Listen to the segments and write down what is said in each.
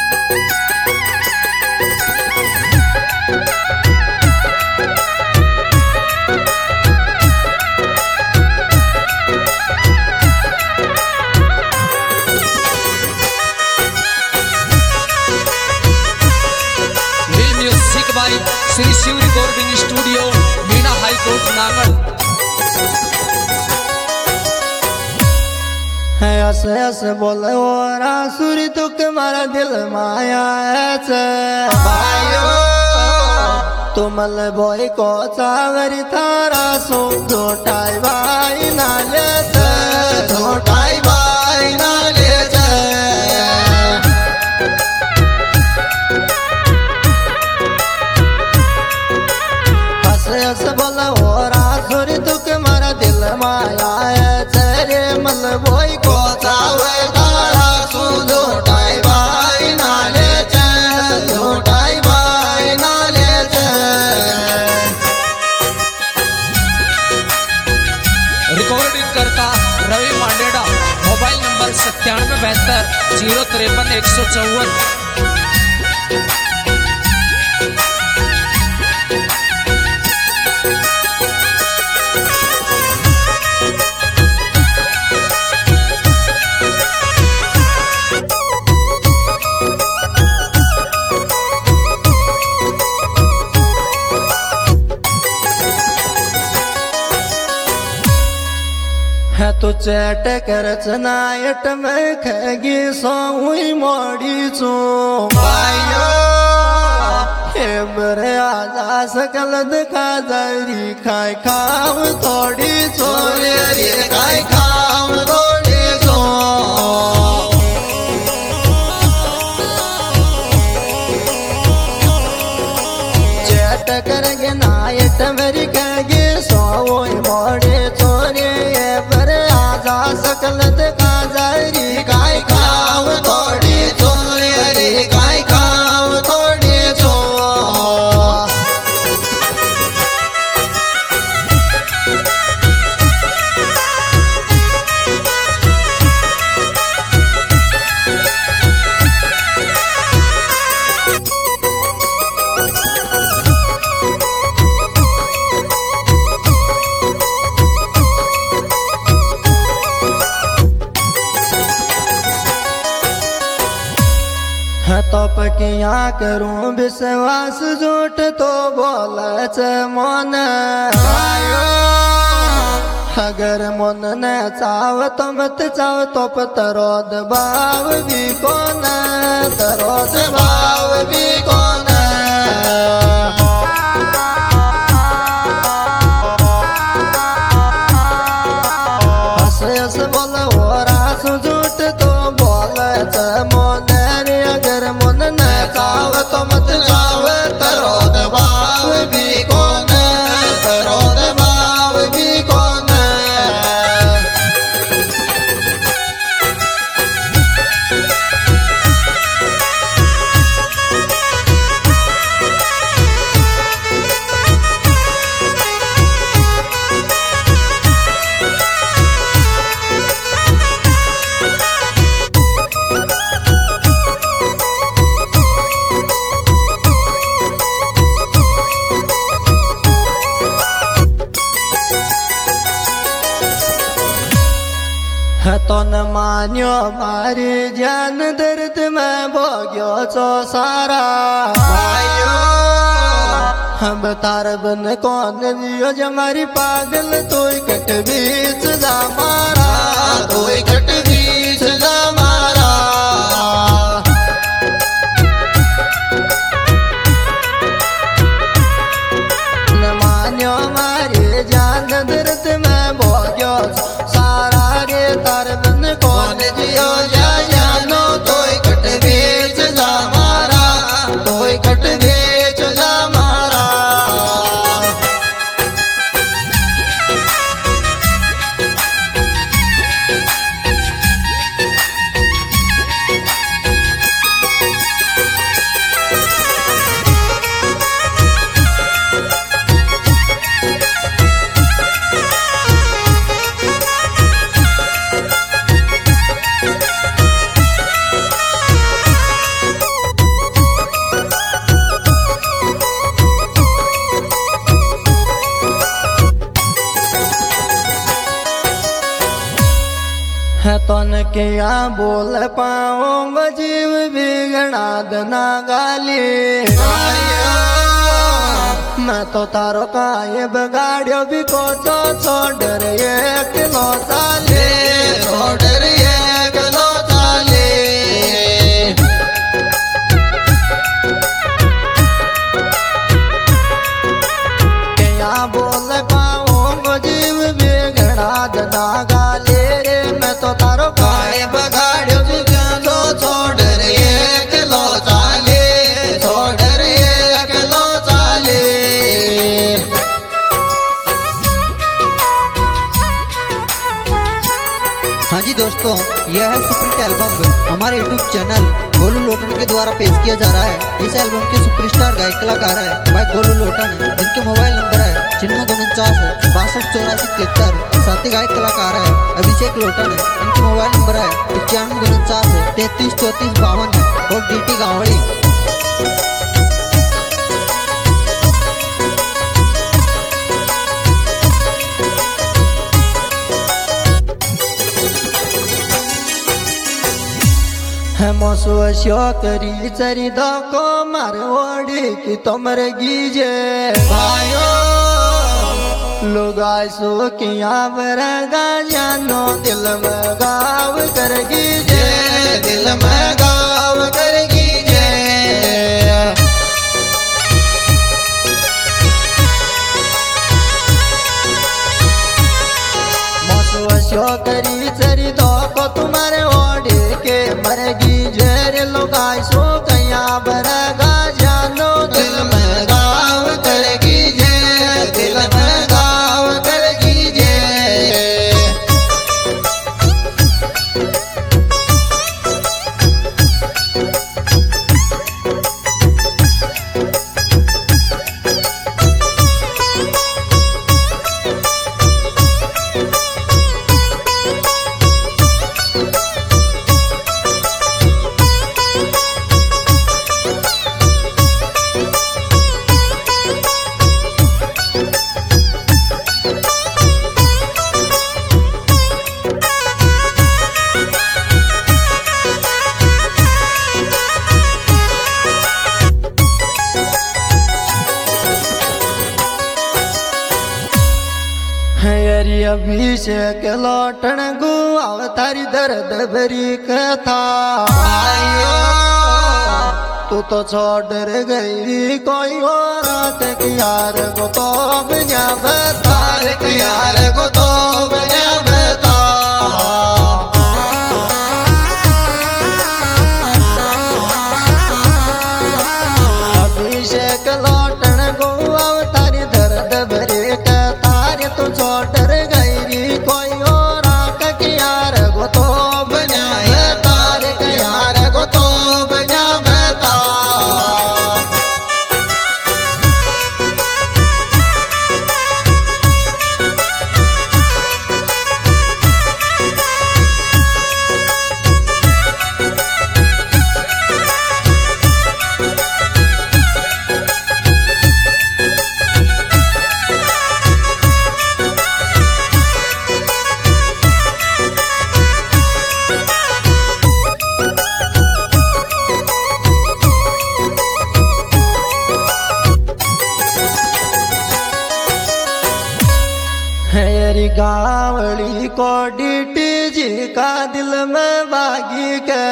Shri Shiv recording studio Meena high court नागड़ है ऐसे ऐसे बोले और आसुरी तो तुम्हारा दिल माया है भाइयों तुम बोई को चावरी थारा सो झोटाई भाई ना लेते झोटाई भाई ना लेते ऐसे बोला और आसुरी तू के मारा दिल माया है तेरे मल बोई को चावे तारा सू झोटाई भाई ना ले झोटाई भाई ना ले रिकॉर्डिंग करता रवि मांडेड़ा मोबाइल नंबर 9772 053 154। है तो चैट कर चनायट में खेगी सोई मोड़ी चो भाइयों हे बरे आजा सकल दिखा जरी खाई खाम थोड़ी छोरे रे खाई खाम थोड़ी चो चैट करगे नायट मेरी खेगी सोई मोड़ी छोरे सकल दिखा जरी गाय खाव थोड़ी छोरे रे गाय खाव थोड़ी छो तप किया करूं विश्वास झूठ तो बोल मन अगर मन न चाव तो मत चाव तो तरोद भाव भी कौन तरोद भाव भी कौन हस हस बोल और आंसू झूठ तो बोल मन अगर मन न चाव तो मत चाव तरोद भाव भी कौन तरोद भाव भी कौन तो न मान्यो मारी जान दर्द में भोग्यो चो सारा भाइयों हम तार बन कौन जियो जमारी पागल तो कट बीच जा मारा तो कट बीच जा मारा न मान्यो मारी जान दर्द में भोग्यो सारा रे तार बन कौन जियो जानो तो कट बेच जा मारा तो कट बेच जा मारा क्या बोल पाऊंगा जीव बिगड़ा दना गाली मैं तो तारो काये बगाड़ियो भी को छोड़ ये किलो चाले छोड़ ये किलो चाले क्या बोल पाऊंगा जीव बिगड़ा दना गाली मैं तो तारो काये बगाड़ियो भी को छोड़ ये किलो चाले छोड़ ये किलो चाले। हाँ जी दोस्तों, यह है सुपरहिट एल्बम हमारे यूट्यूब चैनल गोलू लोटन के द्वारा पेश किया जा रहा है। इस एल्बम के सुपरस्टार गायक कलाकार है भाई गोलू लोटन, जिनके मोबाइल नंबर है 9949 628473। साथ ही गायक कलाकार है अभिषेक लोटन, इनके मोबाइल नंबर है 9549 333452 और डीटी गावड़ी। मोसो करी चरी को मारवाड़ी की तुमर गीजे भाइयो लोग आसो किया बरगा जानो दिल में गाव कर गीजे दिल में गाव कर गीजे मोसो करी चरी को तुम्हारे ओढ़े के मरगी जेर लोगाई सो कया बरगा जानो दिल में गाव करेगी जे दिल में गाव करेगी जे। हरी अभिषेक लौटन गुआ तारी दर्द भरी कथा तू तो छोड़ गई कोई और यार को तो बना बता यार को तो बना बता। अभिषेक लौटन गुआ तारी दर्द भरी कथा तू छोड़ गई कोई और यार को तो बना तार यार को तो बना बता। हरी गावड़ी को डीटी जी का दिल में बागी के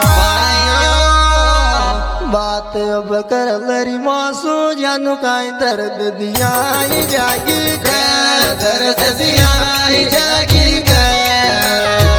बात अब कर लरी मौसू जानू का दर्द दिया जागी के दर्द दिया जागी के।